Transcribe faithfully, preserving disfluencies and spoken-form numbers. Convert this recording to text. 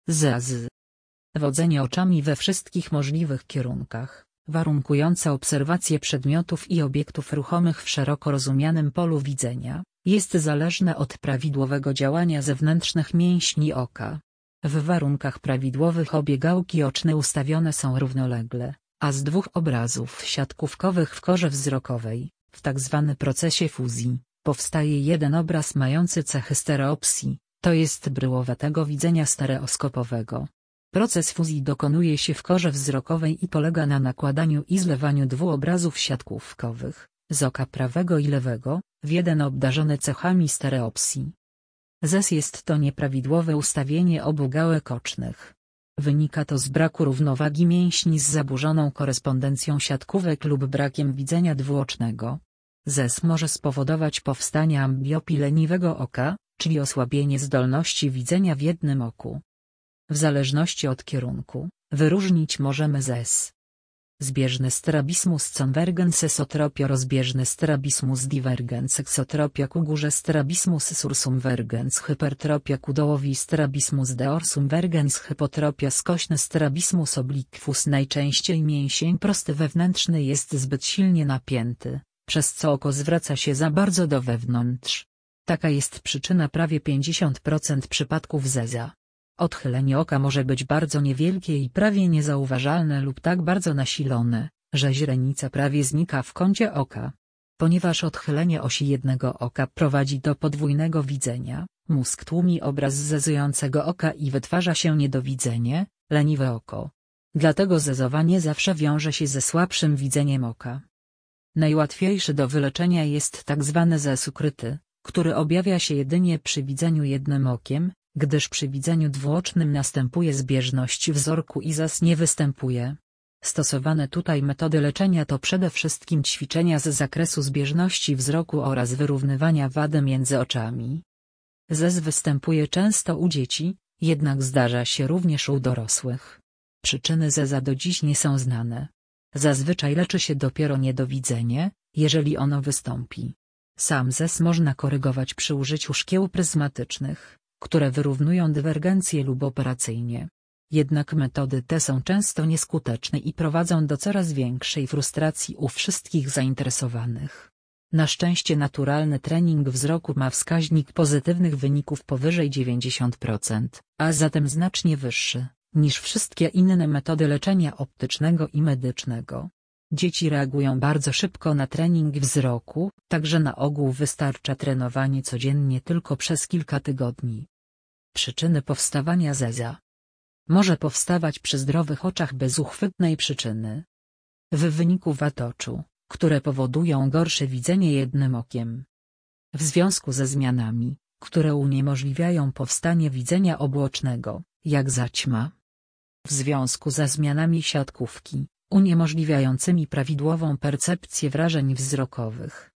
Z. Wodzenie oczami we wszystkich możliwych kierunkach, warunkujące obserwację przedmiotów i obiektów ruchomych w szeroko rozumianym polu widzenia, jest zależne od prawidłowego działania zewnętrznych mięśni oka. W warunkach prawidłowych obie gałki oczne ustawione są równolegle, a z dwóch obrazów siatkówkowych w korze wzrokowej, w tzw. procesie fuzji, powstaje jeden obraz mający cechy stereopsji, to jest bryłowatego widzenia stereoskopowego. Proces fuzji dokonuje się w korze wzrokowej i polega na nakładaniu i zlewaniu dwóch obrazów siatkówkowych, z oka prawego i lewego, w jeden obdarzony cechami stereopsji. Z E S jest to nieprawidłowe ustawienie obu gałek ocznych. Wynika to z braku równowagi mięśni z zaburzoną korespondencją siatkówek lub brakiem widzenia dwuocznego. Z E S może spowodować powstanie ambliopii leniwego oka, czyli osłabienie zdolności widzenia w jednym oku. W zależności od kierunku, wyróżnić możemy z E S. Zbieżny strabismus convergens esotropio rozbieżny strabismus divergens exotropia ku górze strabismus sursumvergens hypertropia ku dołowi strabismus deorsumvergens hypotropia skośny strabismus obliquus. Najczęściej mięsień prosty wewnętrzny jest zbyt silnie napięty, przez co oko zwraca się za bardzo do wewnątrz. Taka jest przyczyna prawie pięćdziesiąt procent przypadków zeza. Odchylenie oka może być bardzo niewielkie i prawie niezauważalne lub tak bardzo nasilone, że źrenica prawie znika w kącie oka. Ponieważ odchylenie osi jednego oka prowadzi do podwójnego widzenia, mózg tłumi obraz zezującego oka i wytwarza się niedowidzenie, leniwe oko. Dlatego zezowanie zawsze wiąże się ze słabszym widzeniem oka. Najłatwiejszy do wyleczenia jest tzw. zez ukryty, który objawia się jedynie przy widzeniu jednym okiem, gdyż przy widzeniu dwuocznym następuje zbieżność wzroku i zez nie występuje. Stosowane tutaj metody leczenia to przede wszystkim ćwiczenia z zakresu zbieżności wzroku oraz wyrównywania wady między oczami. Zez występuje często u dzieci, jednak zdarza się również u dorosłych. Przyczyny zeza do dziś nie są znane. Zazwyczaj leczy się dopiero niedowidzenie, jeżeli ono wystąpi. Sam zez można korygować przy użyciu szkieł pryzmatycznych, które wyrównują dywergencję lub operacyjnie. Jednak metody te są często nieskuteczne i prowadzą do coraz większej frustracji u wszystkich zainteresowanych. Na szczęście naturalny trening wzroku ma wskaźnik pozytywnych wyników powyżej dziewięćdziesiąt procent, a zatem znacznie wyższy, niż wszystkie inne metody leczenia optycznego i medycznego. Dzieci reagują bardzo szybko na trening wzroku, także na ogół wystarcza trenowanie codziennie tylko przez kilka tygodni. Przyczyny powstawania zeza. Może powstawać przy zdrowych oczach bez uchwytnej przyczyny. W wyniku wad oczu, które powodują gorsze widzenie jednym okiem. W związku ze zmianami, które uniemożliwiają powstanie widzenia obuocznego, jak zaćma. W związku ze zmianami siatkówki, uniemożliwiającymi prawidłową percepcję wrażeń wzrokowych.